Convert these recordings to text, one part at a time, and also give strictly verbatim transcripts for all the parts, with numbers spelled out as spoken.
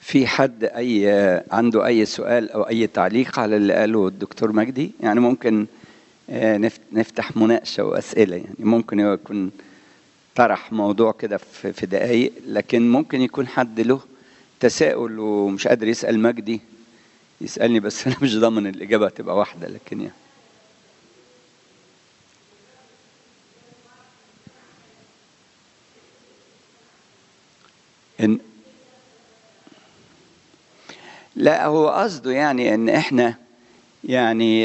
في حد أي عنده أي سؤال أو أي تعليق على اللي قاله الدكتور مجدي؟ يعني ممكن نفتح مناقشة وأسئلة، يعني ممكن يكون طرح موضوع كده في دقايق، لكن ممكن يكون حد له تساؤل ومش قادر يسأل مجدي يسألني، بس أنا مش ضامن الإجابة تبقى واحدة. لكن يعني إن لا، هو قصده يعني إن إحنا يعني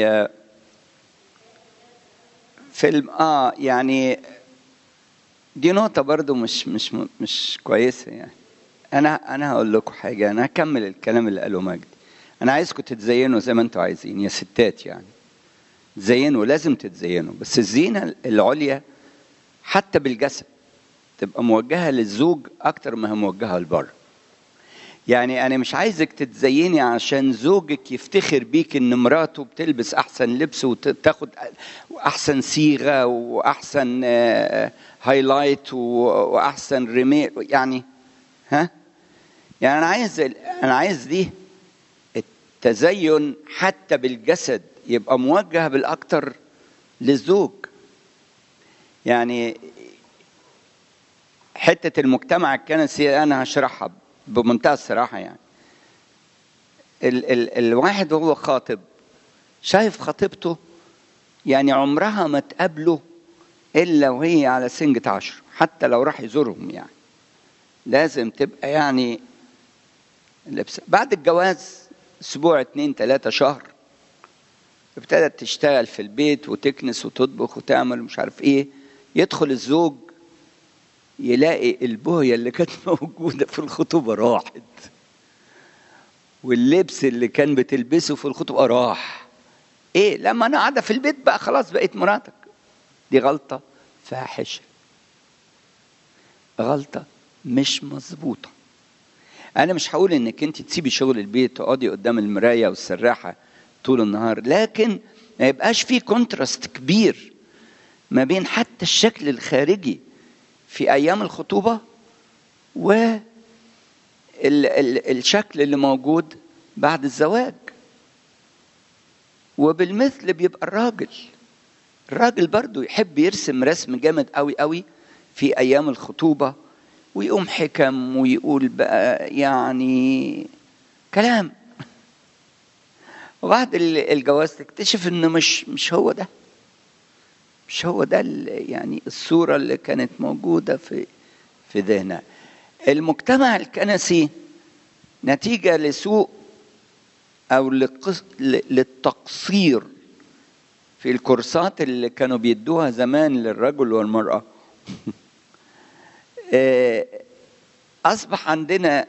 فيلم آه يعني دي نقطة برضو مش مش مش كويسة. يعني أنا أنا هقول لكم حاجة، أنا هكمل الكلام اللي قاله مجدي. أنا عايزكم تتزينوا زي ما أنتوا عايزين يا ستات، يعني تزينوا، لازم تتزينوا، بس الزينة العليا حتى بالجسد تبقى موجهة للزوج أكتر ما هي موجهة لبره. يعني أنا مش عايزك تتزيني عشان زوجك يفتخر بيك إن مراته بتلبس أحسن لبس وتاخد أحسن صيغة وأحسن هايلايت وأحسن ريميك، يعني ها يعني أنا عايز أنا عايز دي التزين حتى بالجسد يبقى موجه بالأكتر للزوج. يعني حتة المجتمع الكنسي أنا هشرحها بمنتهى الصراحة. يعني ال ال الواحد وهو خاطب شايف خطيبته يعني عمرها ما تقابله إلا وهي على سنجة عشر، حتى لو راح يزورهم يعني لازم تبقى يعني لبسة. بعد الجواز أسبوع اتنين تلاتة شهر ابتدت تشتغل في البيت وتكنس وتطبخ وتعمل مش عارف ايه، يدخل الزوج يلاقي البوية اللي كانت موجودة في الخطوبة راحت، واللبس اللي كان بتلبسه في الخطوبة راح. ايه لما انا قاعدة في البيت بقى خلاص بقيت مراتك؟ دي غلطة فاحشة، غلطة مش مظبوطة. انا مش هقول انك انت تسيبي شغل البيت وتقعدي قدام المراية والسراحة طول النهار، لكن ما يبقاش فيه كونتراست كبير ما بين حتى الشكل الخارجي في أيام الخطوبة والشكل اللي موجود بعد الزواج. وبالمثل بيبقى الراجل الراجل برضو يحب يرسم رسم جامد قوي قوي في أيام الخطوبة، ويقوم حكم ويقول بقى يعني كلام، وبعد الجواز تكتشف إنه مش مش هو ده مش هو ده يعني الصورة اللي كانت موجودة في في ذهنها. المجتمع الكنسي نتيجة لسوء أو للتقصير في الكورسات اللي كانوا بيدوها زمان للرجل والمرأة أصبح عندنا،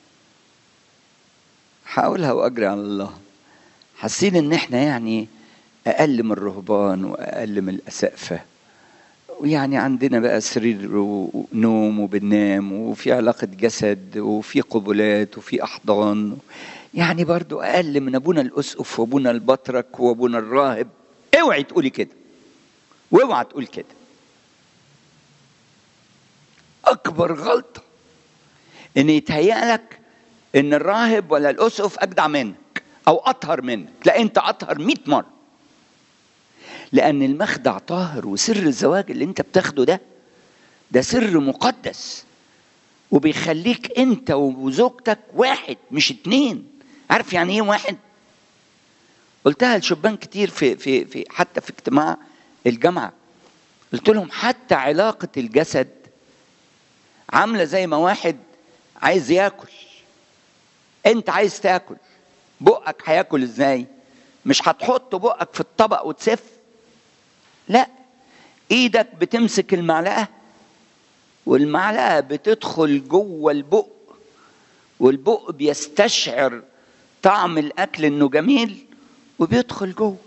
حاولها وأجري على الله، حاسين إن إحنا يعني أقل من الرهبان وأقل من الأسقفة، ويعني عندنا بقى سرير ونوم وبننام وفي علاقة جسد وفي قبلات وفي أحضان، يعني برضو أقل من أبونا الأسقف وأبونا البطرك وأبونا الراهب. اوعي تقولي كده واوعي تقول كده. أكبر غلطة إن يتهيألك إن الراهب ولا الأسقف أجدع منك أو أطهر منك. لا، أنت أطهر مئة مرة، لأن المخدع طاهر، وسر الزواج اللي أنت بتاخده ده ده سر مقدس، وبيخليك أنت وزوجتك واحد مش اتنين. عارف يعني إيه واحد؟ قلتها لشبان كتير في في في حتى في اجتماع الجامعة، قلت لهم حتى علاقة الجسد عاملة زي ما واحد عايز ياكل. أنت عايز تاكل، بقك هياكل إزاي؟ مش هتحط بقك في الطبق وتسف، لا، ايدك بتمسك المعلقة والمعلقة بتدخل جوه البق، والبق بيستشعر طعم الأكل إنه جميل وبيدخل جوه.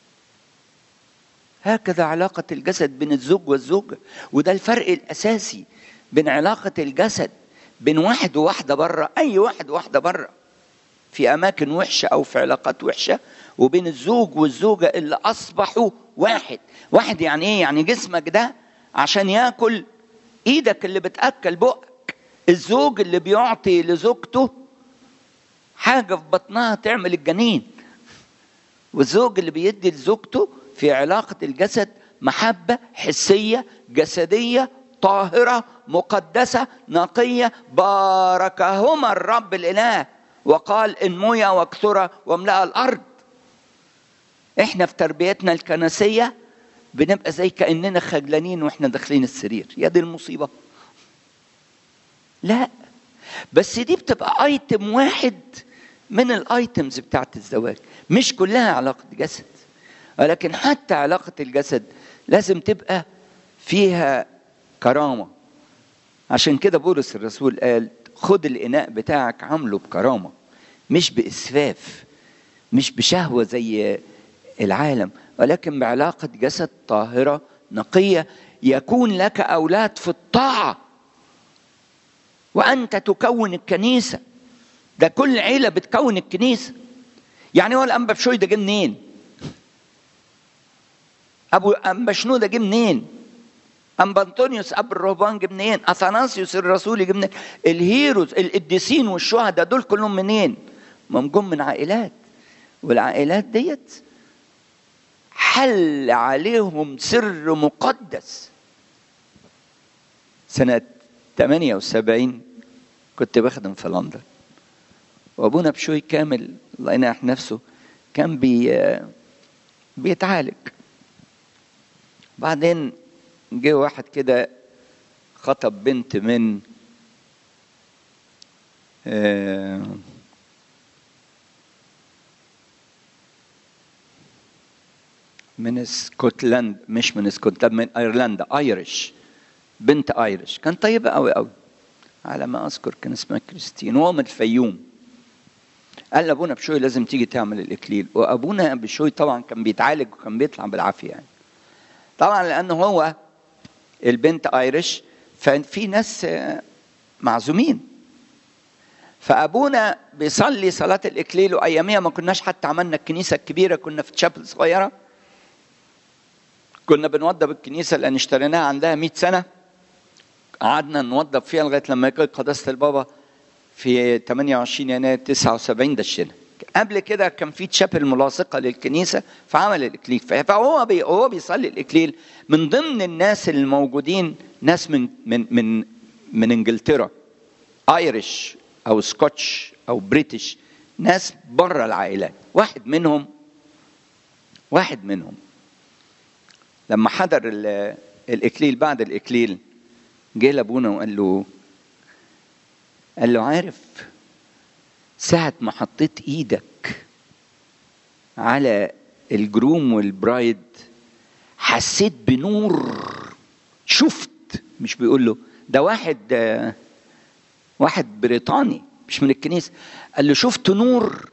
هكذا علاقة الجسد بين الزوج والزوجة، وده الفرق الأساسي بين علاقة الجسد بين واحد وواحدة بره، أي واحد وواحدة بره في أماكن وحشة أو في علاقات وحشة، وبين الزوج والزوجة اللي أصبحوا واحد. واحد يعني إيه؟ يعني جسمك ده عشان يأكل، إيدك اللي بتأكل بقك، الزوج اللي بيعطي لزوجته حاجة في بطنها تعمل الجنين. والزوج اللي بيدي لزوجته في علاقة الجسد محبة حسية جسدية طاهرة مقدسة نقية، باركهما الرب الإله وقال انميا واكثرا واملأ الأرض. احنا في تربيتنا الكنسية بنبقى زي كأننا خجلانين واحنا داخلين السرير. يا دي المصيبة. لا، بس دي بتبقى ايتم واحد من الايتمز بتاعت الزواج، مش كلها علاقة جسد، ولكن حتى علاقة الجسد لازم تبقى فيها كرامة. عشان كده بولس الرسول قال خد الإناء بتاعك عامله بكرامة، مش بإسفاف، مش بشهوة زي العالم، ولكن بعلاقة جسد طاهرة نقية. يكون لك أولاد في الطاعة وأنت تكون الكنيسة. ده كل عيلة بتكون الكنيسة. يعني هو الأنبا بشوي ده جه منين؟ أبو أنبا شنو ده جه منين؟ أنبا أنطونيوس أبو الرهبان جه منين؟ أثناسيوس الرسولي جه منين؟ الهيروز القديسين والشهداء دول كلهم منين؟ هم جم من عائلات، والعائلات ديت حل عليهم سر مقدس. سنة ثمانية وسبعين كنت بخدم في لندن، وابونا بشوي كامل الله ينح نفسه كان بي بيتعالج. بعدين جه واحد كده خطب بنت من من اسكتلند، مش من اسكتلند، من ايرلندا، ايرش، بنت ايرش، كان طيبه قوي قوي على ما اذكر، كان اسمها كريستين، وهو من الفيوم. قال لابونا بشوي لازم تيجي تعمل الاكليل. وابونا بشوي طبعا كان بيتعالج وكان بيطلع بالعافيه يعني، طبعا لانه هو البنت ايرش ففي ناس معزومين. فابونا بيصلي صلاه الاكليل، واياميها ما كناش حتى عملنا الكنيسه الكبيره، كنا في تشابل صغيره، كنا بنوضب الكنيسه لان اشتريناها عندها مئة سنه، قعدنا نوضب فيها لغايه لما جه قداسه البابا في ثمانية وعشرين يناير تسعة وسبعين دشنا. قبل كده كان في تشابل ملاصقه للكنيسه فعمل الاكليل. فهو بي هو بيصلي الاكليل، من ضمن الناس الموجودين ناس من من من من انجلترا، ايرش او سكوتش او بريتش، ناس بره العائلات. واحد منهم واحد منهم لما حضر الاكليل، بعد الاكليل جه لابونا وقال له قال له عارف ساعة ما حطيت ايدك على الجروم والبرايد حسيت بنور، شفت، مش بيقول له ده واحد واحد بريطاني مش من الكنيسة، قال له شفت نور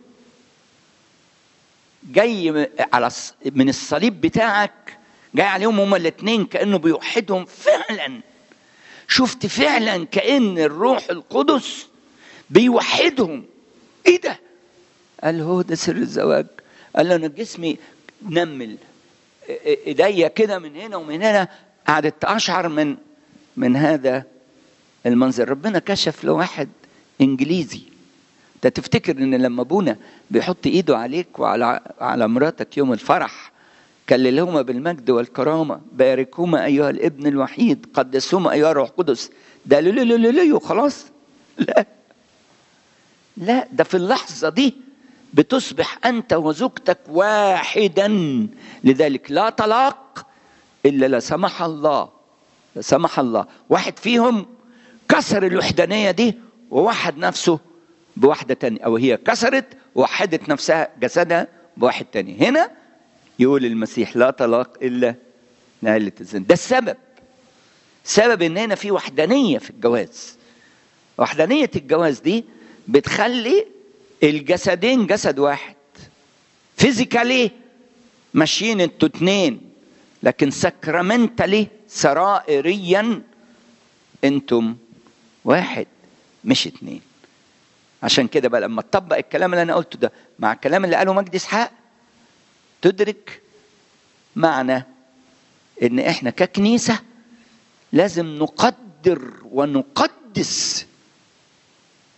جاي على من الصليب بتاعك جاي عليهم هما الاثنين كأنه بيوحدهم فعلا. شفت فعلا كأن الروح القدس بيوحدهم. ايه ده؟ قال هو ده سر الزواج. قال له انا جسمي نمل، ايديا كده من هنا ومن هنا قعدت اشعر من من هذا المنظر. ربنا كشف لواحد انجليزي. ده تفتكر ان لما ابونا بيحط ايده عليك وعلى على مراتك يوم الفرح كللهما بالمجد والكرامه، باركهما ايها الابن الوحيد، قدسهما ايها الروح القدس، ده لولو لولو لولو خلاص؟ لا لا، ده في اللحظه دي بتصبح انت وزوجتك واحدا. لذلك لا طلاق الا لا سمح الله، لا سمح الله واحد فيهم كسر الوحدانيه دي ووحد نفسه بواحده تانية، او هي كسرت ووحدت نفسها جسدها بواحد تاني. هنا يقول المسيح لا طلاق الا لعلة الزنا. ده السبب، سبب ان هنا في وحدانيه في الجواز. وحدانيه الجواز دي بتخلي الجسدين جسد واحد، فيزيكالي ماشيين انتوا اتنين، لكن ساكرامنتالي سرائريا انتم واحد مش اتنين. عشان كده بقى لما تطبق الكلام اللي انا قلته ده مع الكلام اللي قاله مجدي اسحاق تدرك معنى ان احنا ككنيسة لازم نقدر ونقدس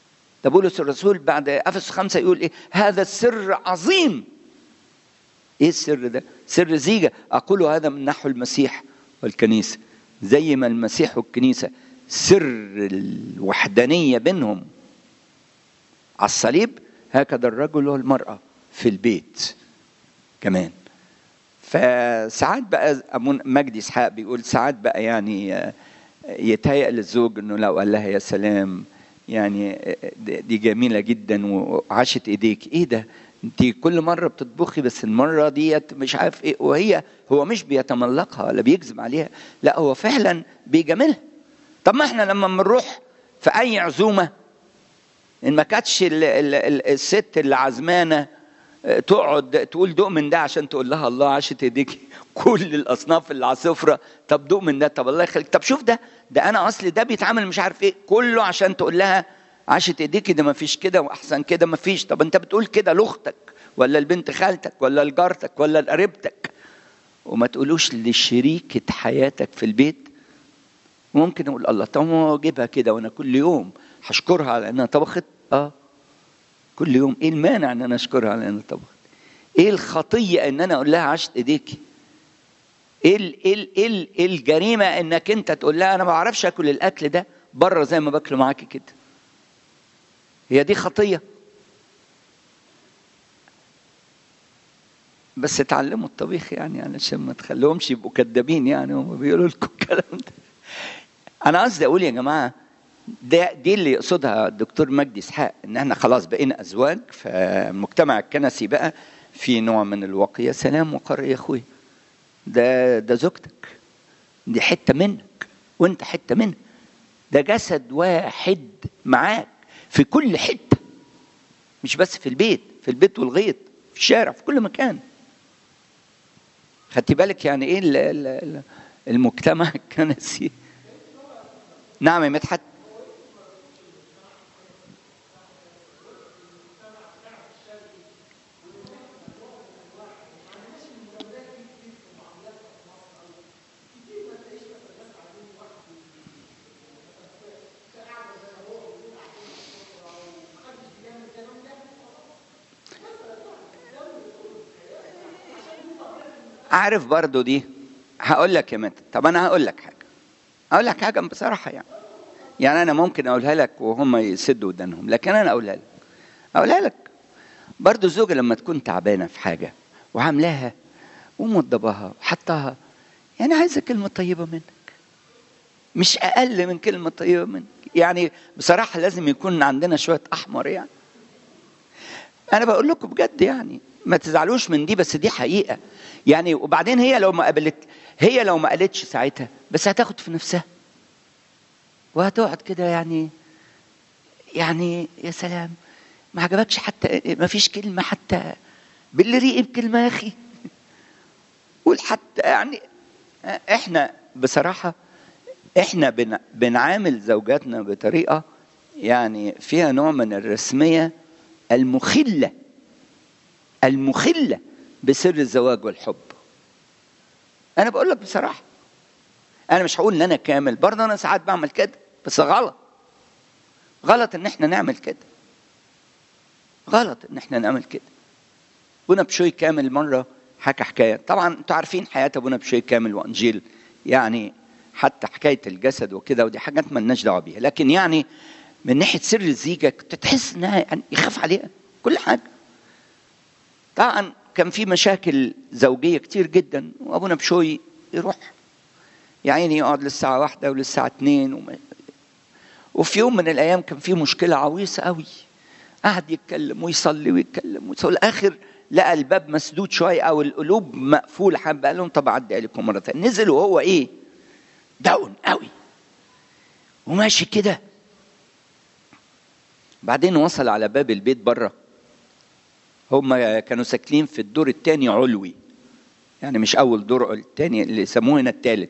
ده بولس الرسول بعد افسس خمسة يقول ايه؟ هذا السر عظيم. ايه السر ده؟ سر زيجة اقول هذا من نحو المسيح والكنيسة. زي ما المسيح والكنيسة سر الوحدانية بينهم على الصليب، هكذا الرجل والمرأة في البيت كمان. فساعات بقى أبو مجدي إسحاق بيقول ساعات بقى يعني يتهيأ للزوج إنه لو قال لها يا سلام يعني دي جميلة جدا وعاشت إيديك، إيه ده؟ أنت كل مرة بتطبخي بس المرة ديت مش عارف إيه، وهي هو مش بيتملقها ولا بيكذب عليها، لا هو فعلا بيجاملها. طب ما إحنا لما بنروح في أي عزومة إن ما كانتش الست اللي عزمانة تقعد تقول دوق من ده عشان تقول لها الله عاشت ايديك كل الاصناف اللي على السفره، طب دوق من ده، طب الله يخليك، طب شوف ده ده انا اصلي ده بيتعمل مش عارف ايه، كله عشان تقول لها عاشت ايديك، ده ما فيش كده واحسن كده ما فيش. طب انت بتقول كده لاختك ولا لبنت خالتك ولا لجارتك ولا لقريبتك، وما تقولوش لشريكه حياتك في البيت. ممكن اقول الله طب ما اجيبها كده وانا كل يوم هشكرها على انها طبخت، اه كل يوم، ايه المانع ان انا اشكرها على انها طبخت؟ ايه الخطيه ان انا اقول لها عاشت ايديكي؟ ايه ال ايه ال ايه, ال إيه الجريمه انك انت تقول لها انا ما بعرفش اكل الاكل ده بره زي ما باكله معاكي كده؟ هي دي خطيه؟ بس اتعلموا الطبيخ يعني علشان ما تخليهمش يبقوا كدابين يعني هم بيقولوا لكم الكلام ده. انا قصدي اقول يا جماعه ده دي اللي يقصدها الدكتور مجدي إسحاق، ان احنا خلاص بقينا ازواج، فالمجتمع الكنسي بقى في نوع من الوقية. سلام وقر يا اخوي، ده ده زوجتك، دي حته منك وانت حته منها، ده جسد واحد معاك في كل حته، مش بس في البيت، في البيت والغيط، في الشارع، في كل مكان. خدتي بالك يعني ايه المجتمع الكنسي؟ نعم يا مدحت. عارف برضو دي، هقول لك يا مت، طب انا هقول لك حاجه، هقول لك حاجه بصراحه يعني يعني انا ممكن اقولها لك وهم يسدوا ودانهم، لكن انا اقولها لك اقولها لك برضو. الزوجه لما تكون تعبانه في حاجه وعاملاها وموضباها وحطها، يعني عايزه كلمه طيبه منك، مش اقل من كلمه طيبه منك. يعني بصراحه لازم يكون عندنا شويه احمر يعني. انا بقول لكم بجد يعني، ما تزعلوش من دي، بس دي حقيقه يعني. وبعدين هي لو ما قبلت، هي لو ما قالتش ساعتها بس هتاخد في نفسها وهتقعد كده يعني يعني يا سلام ما عجبكش حتى ما فيش كلمه حتى باللي ريقي بكلمه يا اخي قول حتى. يعني احنا بصراحه احنا بن بنعامل زوجاتنا بطريقه يعني فيها نوع من الرسميه المخله المخله بسر الزواج والحب. انا بقول لك بصراحه، انا مش هقول ان انا كامل، برضه انا ساعات بعمل كده، بس غلط غلط ان احنا نعمل كده، غلط ان احنا نعمل كده. ابونا بشوي كامل مره حكى حكايه، طبعا انتوا عارفين حياه ابونا بشوي كامل وانجيل يعني، حتى حكايه الجسد وكده، ودي حاجات ما لناش دعوه بيها، لكن يعني من ناحيه سر الزيجه كنت تحس انها يعني يخاف عليها كل حاجه. طبعا كان في مشاكل زوجيه كتير جدا، وابونا بشوي يروح يا عيني يقعد للساعه واحدة وللساعه اتنين وما... وفي يوم من الايام كان في مشكله عويصه قوي، قعد يتكلم ويصلي ويتكلم ويصلي، الاخر لقى الباب مسدود شويه او القلوب مقفوله حبه، قال لهم طب اعدي عليكم مره ثانيه. نزل وهو ايه داون قوي وماشي كده. بعدين وصل على باب البيت بره، هم كانوا ساكنين في الدور الثاني علوي يعني مش اول دور، الثاني اللي يسموه هنا الثالث.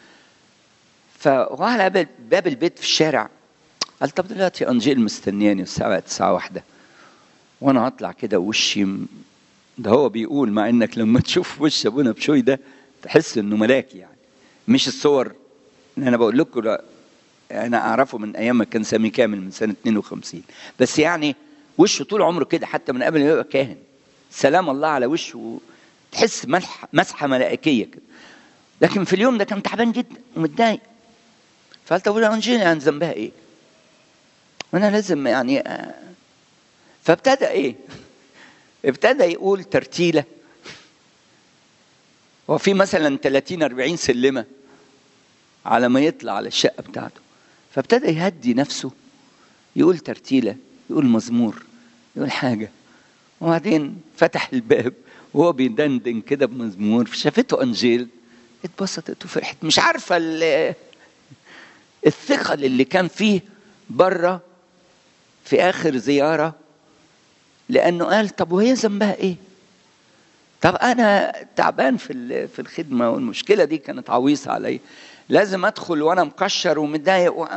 فوعلى باب البيت في الشارع قال طب دلوقتي انجيل مستنياني الساعه تسعة واحدة وانا هطلع كده وشي م... ده هو بيقول مع انك لما تشوف وش ابونا بشوي ده تحس انه ملاكي يعني، مش الصور اللي انا بقول لكم انا اعرفه من ايام ما كان سامي كامل من سنه اتنين وخمسين، بس يعني وشه طول عمره كده حتى من قبل ما يبقى كاهن، سلام الله على وشه، تحس مسحه ملائكيه كده. لكن في اليوم ده كان تعبان جدا ومتضايق، فقلت ابونا انجيلي عن ذنبها ايه؟ وانا لازم يعني آه. فابتدى ايه؟ ابتدى يقول ترتيله، وفي مثلا ثلاثين أربعين سلمه على ما يطلع على الشقه بتاعته، فابتدى يهدي نفسه، يقول ترتيله، يقول مزمور، يقول حاجه، وبعدين فتح الباب وهو بيدندن كده بمزمور، شافته انجيل، اتبسطت وفرحت. مش عارفه الثقل اللي كان فيه بره في اخر زياره، لانه قال طب وهي ذنبها ايه؟ طب انا تعبان في في الخدمه والمشكله دي كانت عويصه علي، لازم ادخل وانا مكشر ومتضايق و...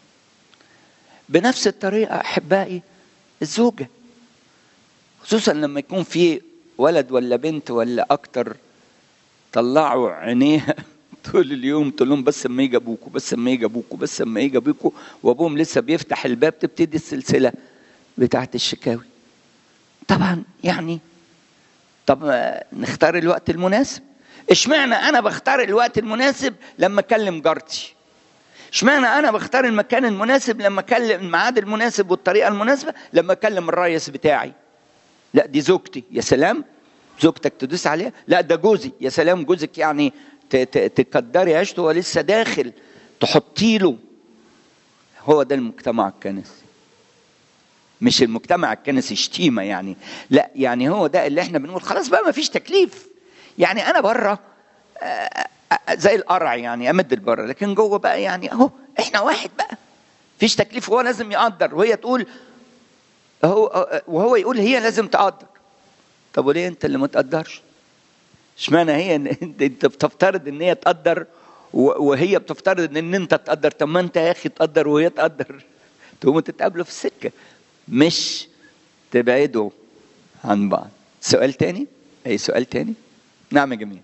بنفس الطريقه احبائي الزوجه، خصوصا لما يكون في ولد ولا بنت ولا اكتر طلعوا عينيها طول اليوم تقول لهم بس اما يجي ابوكوا، بس اما يجي ابوكوا، بس اما يجي ابوكوا، وابوهم لسه بيفتح الباب، تبتدي السلسله بتاعت الشكاوي. طبعا يعني طب نختار الوقت المناسب. اشمعنى انا بختار الوقت المناسب لما اكلم جارتي؟ اشمعنى انا بختار المكان المناسب لما اكلم الميعاد المناسب والطريقه المناسبه لما اكلم الرئيس بتاعي؟ لا دي زوجتي، يا سلام زوجتك تدوس عليها، لا ده جوزي، يا سلام جوزك يعني تقدري عيشته ولسه داخل تحطي له. هو ده المجتمع الكنسي، مش المجتمع الكنسي شتيمه يعني، لا يعني هو ده اللي احنا بنقول خلاص بقى ما فيش تكليف. يعني انا بره زي القرع يعني امد البره، لكن جوه بقى يعني اهو احنا واحد بقى، فيش تكليف. هو لازم يقدر وهي تقول هو، وهو يقول هي لازم تقدر. طب وليه انت اللي ما تقدرش؟ اشمعنى هي انت بتفترض ان هي تقدر وهي بتفترض ان انت تقدر؟ طب ما انت يا اخي تقدر وهي تقدر، تقوموا تتقابلوا في السكه، مش تبعدوا عن بعض. سؤال تاني؟ اي سؤال تاني؟ نعم يا جميل.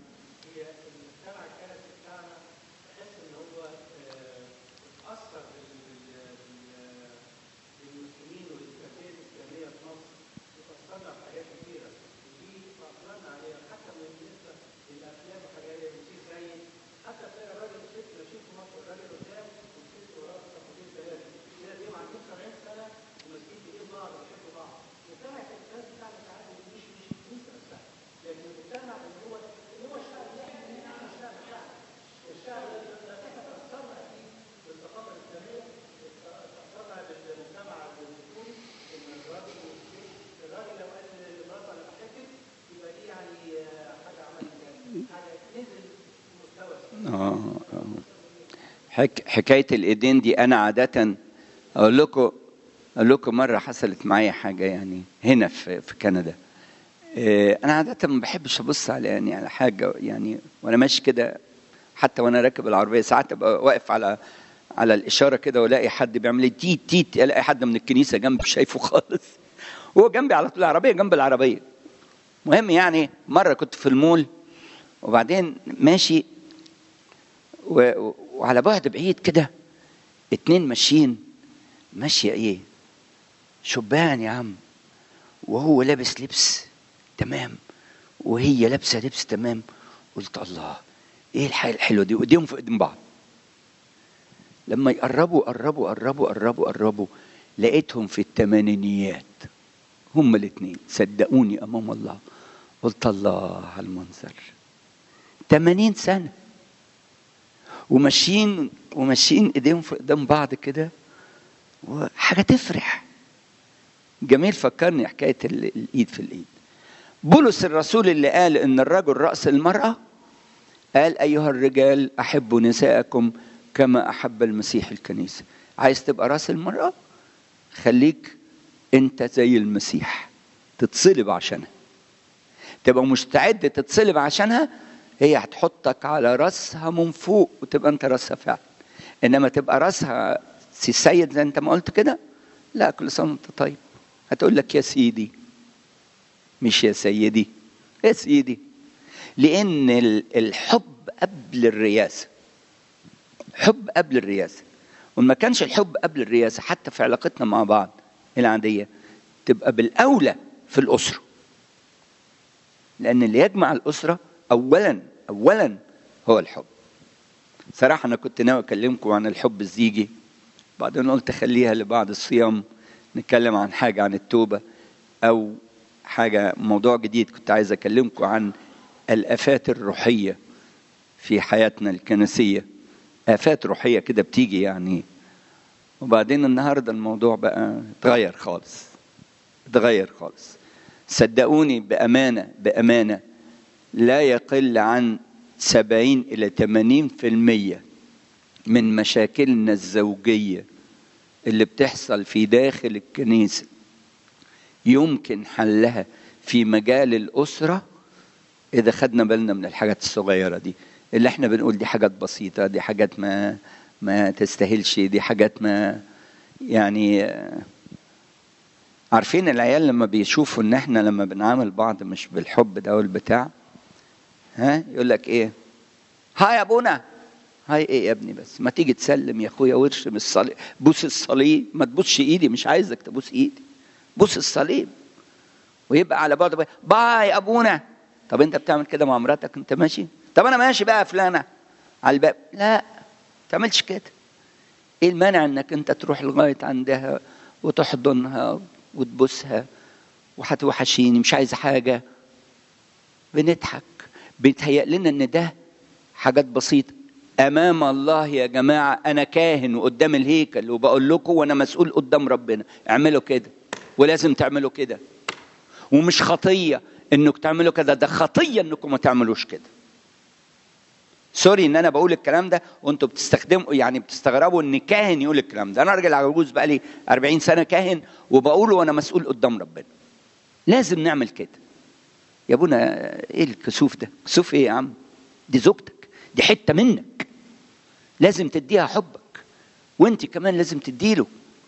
حكاية الإيدين دي أنا عادة أقول لكم أقول لكم مرة حصلت معايا حاجة يعني هنا في في كندا. أنا عادة ما بحبش أبص على يعني على حاجة يعني وأنا ماشي كده، حتى وأنا راكب العربية ساعات أبقى واقف على على الإشارة كده ولاقي حد بيعمل لي تيت تيت، الاقي حد من الكنيسة جنبي شايفه خالص، هو جنبي على طول، العربية جنب العربية. مهم يعني مرة كنت في المول وبعدين ماشي وعلى بعد بعيد كده اتنين ماشيين ماشية ايه شبان يا عم، وهو لابس لبس تمام وهي لابسة لبس تمام. قلت الله ايه الحاجة الحلوة دي، وايديهم في ايدين بعض. لما يقربوا قربوا قربوا قربوا قربوا لقيتهم في الثمانينيات هم الاثنين، صدقوني امام الله. قلت الله على المنظر، ثمانين سنة وماشيين وماشيين ايديهم في قدام بعض كده، وحاجه تفرح. جميل فكرني حكايه الايد في الايد. بولس الرسول اللي قال ان الرجل راس المراه، قال ايها الرجال احبوا نساءكم كما احب المسيح الكنيسه. عايز تبقى راس المراه؟ خليك انت زي المسيح، تتصلب عشانها، تبقى مستعد تتصلب عشانها. هي هتحطك على رأسها من فوق وتبقى انت رأسها فعلا. انما تبقى رأسها سي سيد زي انت ما قلت كده، لا كل سنة وانت طيب. هتقول لك يا سيدي مش يا سيدي، يا سيدي. لان الحب قبل الرياسة، حب قبل الرياسة. وما كانش الحب قبل الرياسة حتى في علاقتنا مع بعض العادية تبقى بالأولى في الأسرة، لأن اللي يجمع الأسرة أولا أولا هو الحب. صراحة أنا كنت ناوي أكلمكم عن الحب الزيجي، بعدين قلت خليها لبعد الصيام، نتكلم عن حاجة عن التوبة أو حاجة موضوع جديد. كنت عايز أكلمكم عن الآفات الروحية في حياتنا الكنسية، آفات روحية كده بتيجي يعني. وبعدين النهاردة الموضوع بقى اتغير خالص، اتغير خالص. صدقوني بأمانة بأمانة لا يقل عن سبعين إلى ثمانين في المية من مشاكلنا الزوجية اللي بتحصل في داخل الكنيسة يمكن حلها في مجال الأسرة إذا خدنا بالنا من الحاجات الصغيرة دي، اللي احنا بنقول دي حاجات بسيطة، دي حاجات ما ما تستاهلش، دي حاجات ما يعني. عارفين العيال لما بيشوفوا ان احنا لما بنعامل بعض مش بالحب ده والبتاع، ها يقول لك ايه؟ هاي يا ابونا. هاي ايه يا ابني؟ بس ما تيجي تسلم يا اخويا وارشم الصليب، بوس الصليب، ما تبوسش ايدي، مش عايزك تبوس ايدي، بوس الصليب. ويبقى على بعض باي يا ابونا. طب انت بتعمل كده مع مراتك انت ماشي؟ طب انا ماشي بقى فلانه على الباب، لا ما تعملش كده. ايه المانع انك انت تروح لغايه عندها وتحضنها وتبوسها وهتوحشيني مش عايزه حاجه؟ بنضحك، بيتهيأ لنا ان ده حاجات بسيطه. امام الله يا جماعه انا كاهن وقدام الهيكل وبقول لكم وانا مسؤول قدام ربنا، اعملوا كده ولازم تعملوا كده. ومش خطيه انك تعملوا كده، ده خطيه انكم ما تعملوش كده. سوري ان انا بقول الكلام ده وانتوا بتستخدموا يعني بتستغربوا ان كاهن يقول الكلام ده. انا راجل عجوز بقى لي أربعين سنة كاهن وبقوله وانا مسؤول قدام ربنا. لازم نعمل كده. يا ابونا ايه الكسوف ده؟ كسوف ايه يا عم؟ دي زوجتك، دي حتة منك، لازم تديها حبك، وانت كمان لازم تديله.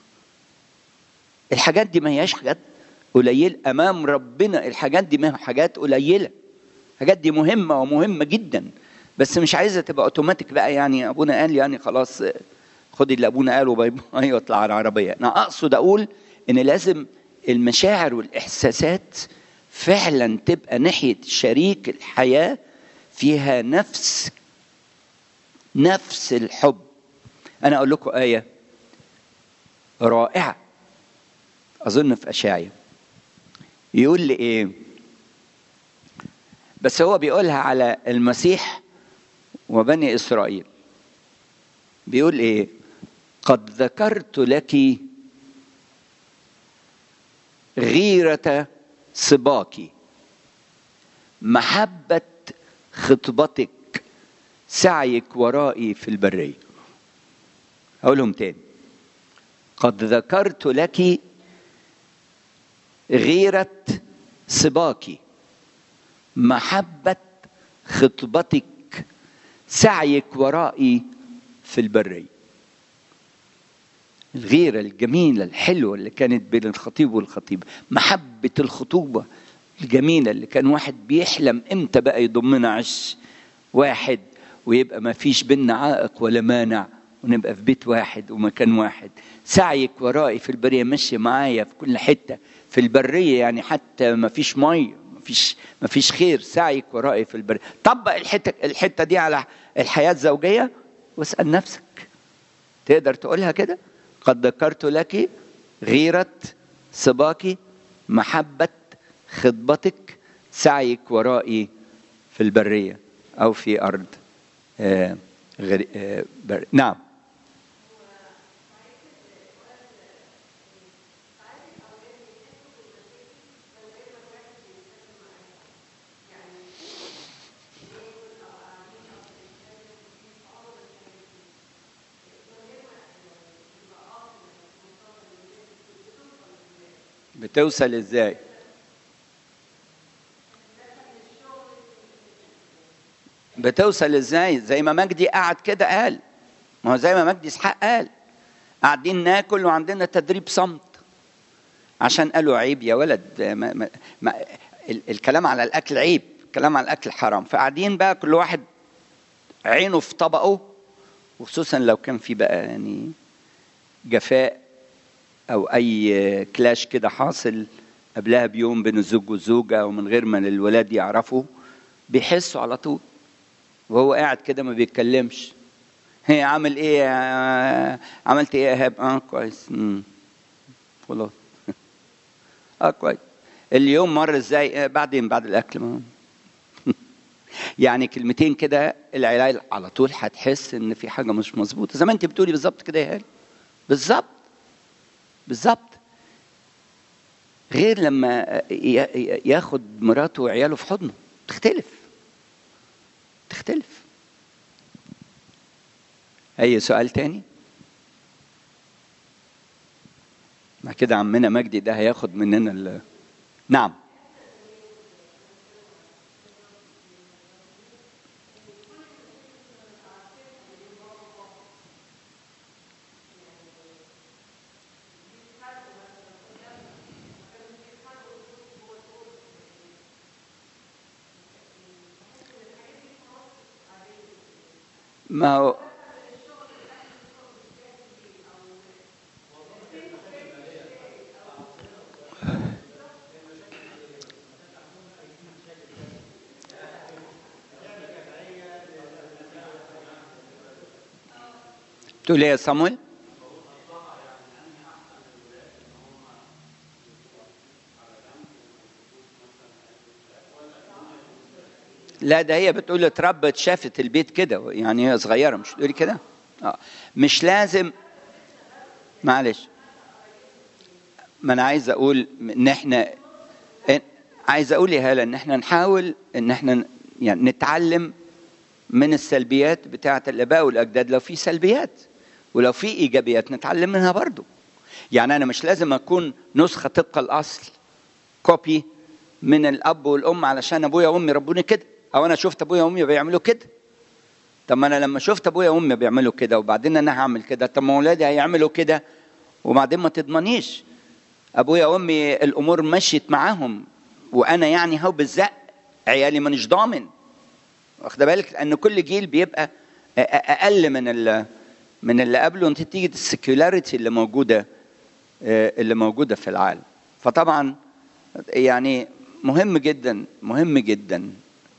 الحاجات دي ما هياش حاجات قليلة امام ربنا، الحاجات دي ما هي حاجات قليلة، الحاجات دي مهمة ومهمة جدا، بس مش عايزة تبقى اوتوماتيك بقى يعني ابونا قال يعني خلاص خدي اللي ابونا قاله باي باي واطلع على العربية. انا اقصد اقول ان لازم المشاعر والاحساسات فعلا تبقى ناحية شريك الحياة فيها نفس نفس الحب. انا اقول لكم آية رائعة اظن في اشعياء، يقول لي ايه؟ بس هو بيقولها على المسيح وبني إسرائيل. بيقول إيه؟ قد ذكرت لك غيرة صباك، محبة خطبتك، سعيك ورائي في البرية. أقولهم تاني. قد ذكرت لك غيرة صباك، محبة خطبتك، سعيك ورائي في البرية. الغيرة الجميلة الحلوة اللي كانت بين الخطيب والخطيبة، محبة الخطوبة الجميلة اللي كان واحد بيحلم امتى بقى يضمنا عش واحد ويبقى ما فيش بينا عائق ولا مانع ونبقى في بيت واحد ومكان واحد. سعيك ورائي في البرية، ماشي معايا في كل حتة في البرية، يعني حتى ما فيش مية ما فيش ما فيش خير، سعيك ورائي في البرية. طبق الحتة الحتة دي على الحياة الزوجية واسأل نفسك، تقدر تقولها كده؟ قد ذكرت لك غيرة صباك، محبة خطبتك، سعيك ورائي في البرية أو في أرض آه غير آه بر... نعم. بتوصل ازاي؟ بتوصل ازاي؟ زي ما مجدي قعد كده قال، ما هو زي ما مجدي اسحاق قال، قاعدين ناكل وعندنا تدريب صمت عشان قالوا عيب يا ولد، ما ما ما الكلام على الاكل عيب، الكلام على الاكل حرام. فقاعدين بقى كل واحد عينه في طبقه، وخصوصا لو كان في بقى يعني جفاء او اي كلاش كده حاصل قبلها بيوم بين الزوج والزوجه ومن غير ما الولاد يعرفوا، بيحسوا على طول وهو قاعد كده ما بيتكلمش. هي عامل ايه؟ عملت ايه يا ايهاب؟ اه كويس. امم خلاص. اه كويس. اليوم مر ازاي؟ آه بعدين بعد الاكل. ما يعني كلمتين كده العيال على طول هتحس ان في حاجه مش مظبوطه، زي ما انت بتقولي بالظبط كده يا هاني. بالظبط بالظبط. غير لما ياخد مراته وعياله في حضنه تختلف تختلف. اي سؤال تاني؟ مع كده عمنا مجدي ده هياخد مننا ال... نعم. ما هو تقول ايه يا صامويل؟ لا ده هي بتقول اتربت شافت البيت كده، يعني هي صغيره مش تقولي كده. اه مش لازم. معلش، ما انا عايز اقول ان احنا عايز اقول يا هاله ان احنا نحاول ان احنا يعني نتعلم من السلبيات بتاعه الاباء والاجداد. لو في سلبيات ولو في ايجابيات نتعلم منها برضو. يعني انا مش لازم اكون نسخه طبق الاصل كوبي من الاب والام علشان ابويا وامي ربوني كده، او انا شفت ابويا وامي بيعملوا كده. طب ما انا لما شفت ابويا وامي بيعملوا كده وبعدين انا هعمل كده، طب ما اولادي هيعملوا كده وبعدين ما تضمنيش. ابويا وامي الامور مشيت معاهم وانا يعني هو بالزق عيالي مانيش ضامن. واخد بالك؟ لان كل جيل بيبقى اقل من ال من اللي قبله نتيجه السكيولاريتي اللي موجوده اللي موجوده في العالم. فطبعا يعني مهم جدا مهم جدا.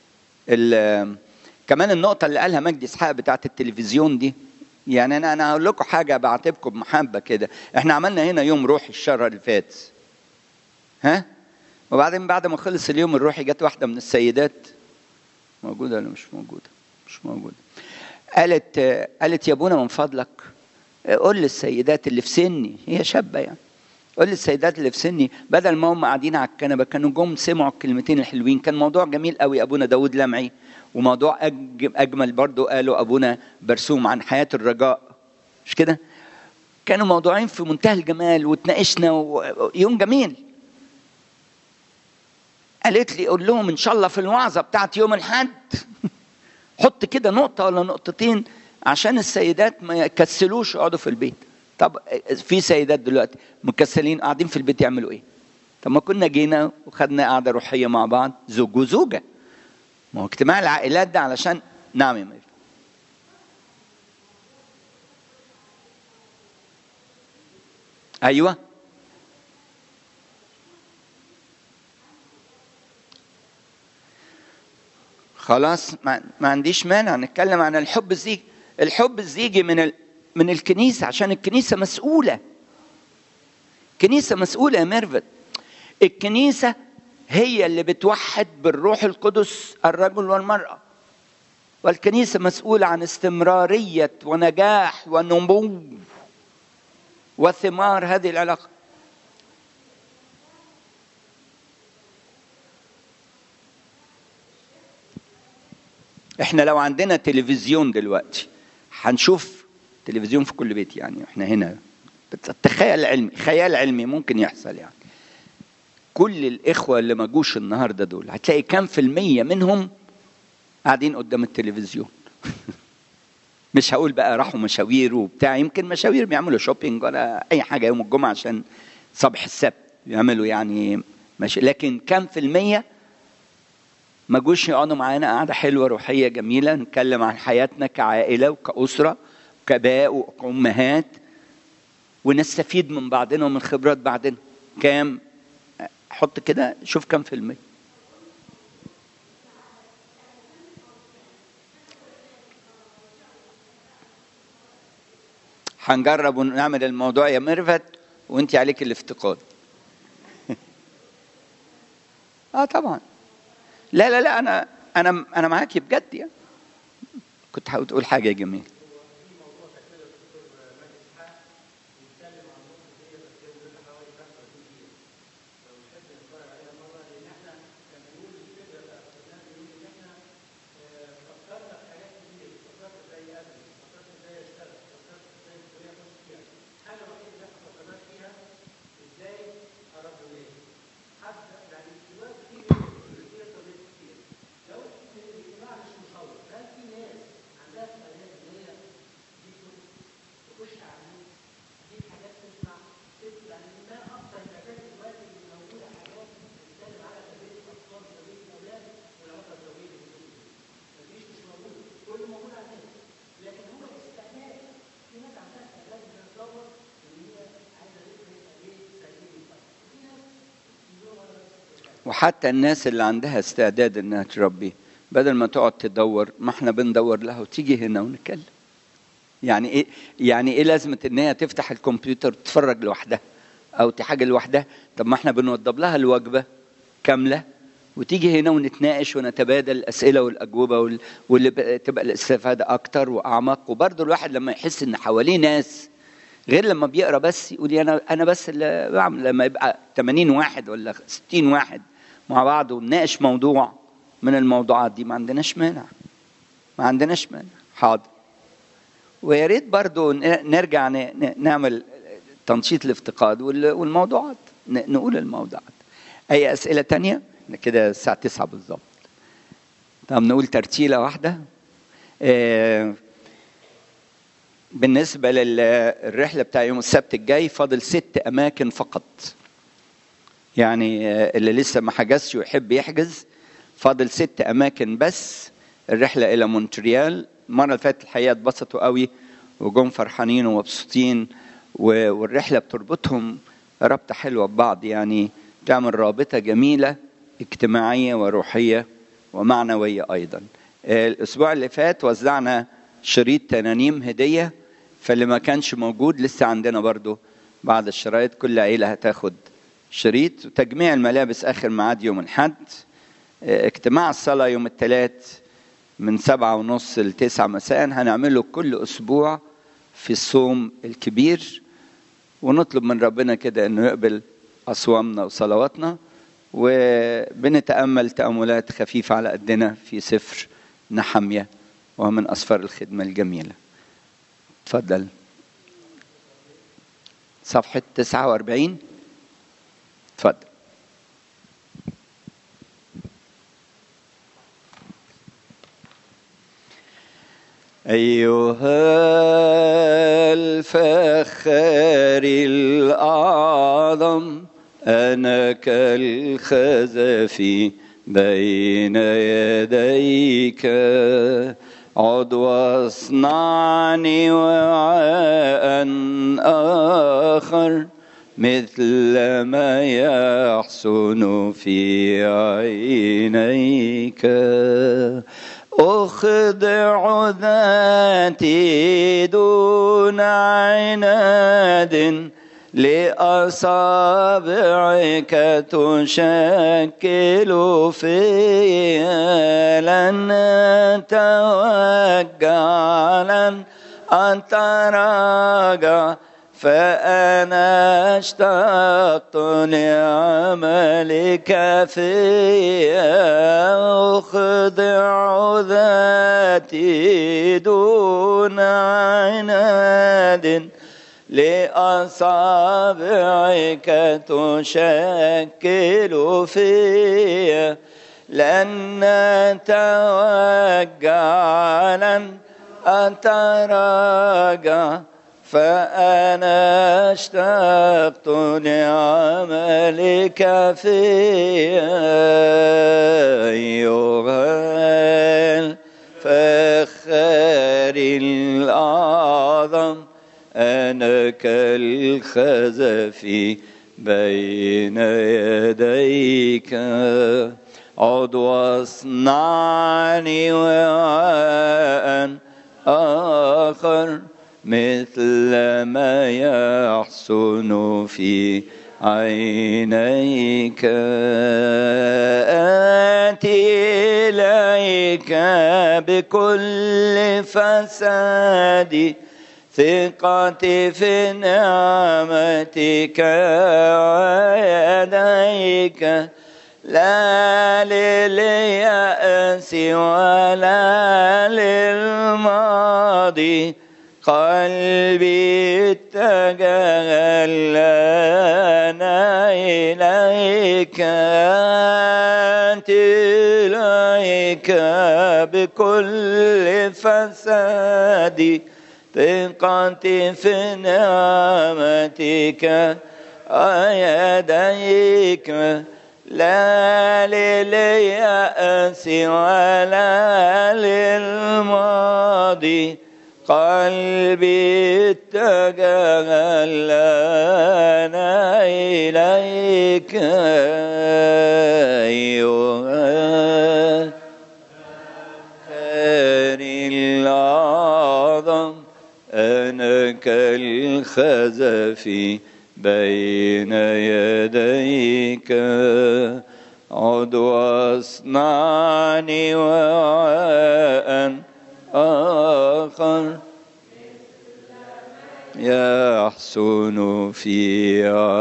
كمان النقطه اللي قالها مجدي اسحاق بتاعت التلفزيون دي، يعني انا انا هقول لكم حاجه بعاتبكم بمحبه كده. احنا عملنا هنا يوم روحي الشهر اللي فات، ها؟ وبعدين بعد ما خلص اليوم الروحي جت واحده من السيدات، موجوده ولا مش موجوده؟ مش موجوده. قالت قالت يا ابونا من فضلك قول للسيدات اللي في سني، هي شابه يعني، قول للسيدات اللي في سني بدل ما هم قاعدين على الكنبه كانوا جم سمعوا الكلمتين الحلوين. كان موضوع جميل قوي ابونا داود لمعي، وموضوع اجمل برضو قالوا ابونا برسوم عن حياه الرجاء، مش كده؟ كانوا موضوعين في منتهى الجمال وتناقشنا ويوم جميل. قالت لي قول لهم ان شاء الله في الوعظه بتاعت يوم الاحد حط كده نقطه ولا نقطتين عشان السيدات ما يكسلوش يقعدوا في البيت. طب في سيدات دلوقتي مكسلين قاعدين في البيت يعملوا ايه؟ طب ما كنا جينا وخدنا قعده روحيه مع بعض زوج وزوجه. ما هو اجتماع العائلات ده علشان نعم يا مير. ايوه خلاص، ما, ما عنديش مانع نتكلم عن الحب الزيجي. الحب الزيجي من ال... من الكنيسه، عشان الكنيسه مسؤوله. كنيسه مسؤوله يا ميرفت. الكنيسه هي اللي بتوحد بالروح القدس الرجل والمراه، والكنيسه مسؤوله عن استمراريه ونجاح ونمو وثمار هذه العلاقه. احنا لو عندنا تلفزيون دلوقتي هنشوف تلفزيون في كل بيت، يعني احنا هنا تخيل علمي، خيال علمي ممكن يحصل. يعني كل الاخوه اللي ما جوش النهارده دول هتلاقي كام في المية منهم قاعدين قدام التلفزيون. مش هقول بقى راحوا مشاوير وبتاع، يمكن مشاوير بيعملوا شوبينج ولا اي حاجه يوم الجمعه عشان صبح السبت بيعملوا يعني ماشي، لكن كام في المية ما جوش يقعدوا معانا قعده حلوه روحيه جميله نتكلم عن حياتنا كعائله وكأسره وكآباء وكأمهات ونستفيد من بعضنا ومن خبرات بعضنا. كام؟ حط كده شوف كم في المية. هنجرب ونعمل الموضوع يا ميرفت، وانت عليك الافتقاد. اه طبعا. لا لا لا انا انا انا معاكي بجد يعني. كنت حاول تقول حاجه يا جميل. وحتى الناس اللي عندها استعداد انها تربي، بدل ما تقعد تدور، ما احنا بندور لها وتيجي هنا ونتكلم. يعني ايه يعني ايه لازمه ان هي تفتح الكمبيوتر تتفرج لوحدها او تحاجه لوحدها؟ طب ما احنا بنوضب لها الوجبه كامله وتيجي هنا ونتناقش ونتبادل الاسئله والاجوبه وال... واللي تبقى الاستفاده اكتر واعمق. وبرضه الواحد لما يحس ان حواليه ناس، غير لما بيقرا بس يقول انا انا بس اللي بعمل. لما يبقى ثمانين واحد ولا ستين واحد مع بعض ونناقش موضوع من الموضوعات دي، ما عندناش مانع ما عندناش مانع حاضر. ويا ريت برضه نرجع نعمل تنشيط الافتقاد والموضوعات، نقول الموضوعات. اي اسئله تانية؟ كده الساعه تسعة بالظبط. طب نقول ترتيله واحده. آه بالنسبه للرحله بتاع يوم السبت الجاي فاضل ست اماكن فقط. يعني اللي لسه ما حجزش ويحب يحجز، فاضل ست اماكن بس. الرحله الى مونتريال. المره اللي فاتت الحقيقه اتبسطوا قوي وجم فرحانين ومبسوطين، والرحله بتربطهم ربطه حلوه ببعض، يعني تعمل رابطه جميله اجتماعيه وروحيه ومعنويه ايضا. الاسبوع اللي فات وزعنا شريط ترانيم هديه، فاللي ما كانش موجود لسه عندنا برضو بعض الشرايط، كل عيله هتاخد شريط. وتجميع الملابس اخر ميعاد يوم الاحد. اجتماع الصلاه يوم الثلاث من سبعة ونص لتسعة مساء، هنعمله كل اسبوع في الصوم الكبير، ونطلب من ربنا كده انه يقبل اصوامنا وصلواتنا. وبنتامل تاملات خفيفه على قدنا في سفر نحمية، ومن اسفار الخدمه الجميله. اتفضل. صفحه تسعة وأربعين. اتفضل. أيها الفخار الأعظم، أنا كالخزف بين يديك، عد واصنعني وعاء آخر مثل ما يحسن في عينيك. أخضع ذاتي دون عناد لأصابعك تشكل فيا، لن أتوجع لن أتراجع، فأنا اشتقت لعملك فيا. أخضع ذاتي دون عناد لأصابعك تشكل فيا، لن أتوجع لن أتراجع، فأنا اشتقت لعملك فيا. أيها الفخار الأعظم، أنا كالخزف بين يديك عد واصنعني وعاء آخر مثل ما يحسن في عينيك آتي إليك بكل فسادي ثقتي في نعمتك ويديك لا لليأس ولا للماضي قلبي اتجه لنا إليك إليك بكل فسادي ثقتي في نعمتك ويديك لا لليأس ولا للماضي قلبي اتجه لنا إليك أيها الأعظم أنا كالخزف بين يديك عد واصنعني وعاء آخر يحسن في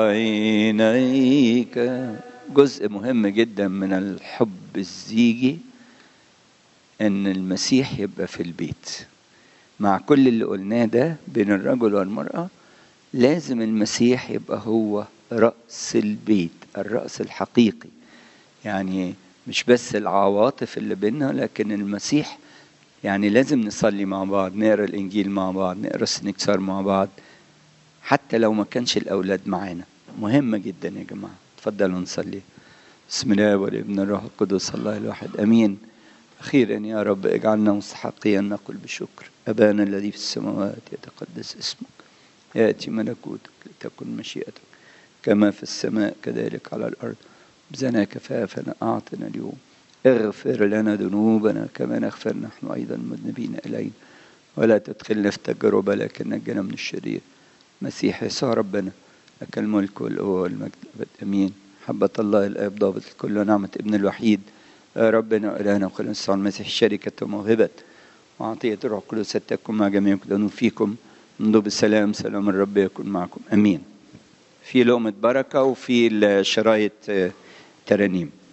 عينيك. جزء مهم جدا من الحب الزيجي ان المسيح يبقى في البيت. مع كل اللي قلناه ده بين الرجل والمرأة لازم المسيح يبقى هو رأس البيت، الرأس الحقيقي. يعني مش بس العواطف اللي بيننا، لكن المسيح. يعني لازم نصلي مع بعض، نقرأ الإنجيل مع بعض، نقرأ السنكسار مع بعض، حتى لو ما كانش الأولاد معانا. مهمة جدا يا جماعة. تفضلوا نصلي. بسم الله والابن الروح القدس الله الواحد أمين. أخيرا يا رب اجعلنا مستحقين نقول بشكر. أبانا الذي في السماوات يتقدس اسمك، يأتي ملكوتك، لتكن مشيئتك كما في السماء كذلك على الأرض. بزنا كفافنا أعطنا اليوم، اغفر لنا ذنوبنا كما نغفر نحن أيضا المذنبين إلينا، ولا تدخلنا في تجربة لكن نجنا من الشرير. مسيح يسوع ربنا لك الملك والقوة والمجد الأبد أمين. محبة الله الآب ضابط الكل ونعمة ابن الوحيد ربنا وإلهنا وخلصنا المسيح شركة وموهبة وعطية الروح القدس تكن مع جميعكم لأنه فيكم منذ بالسلام. سلام الرب يكون معكم أمين. في لقمة بركة وفي شرايط ترانيم.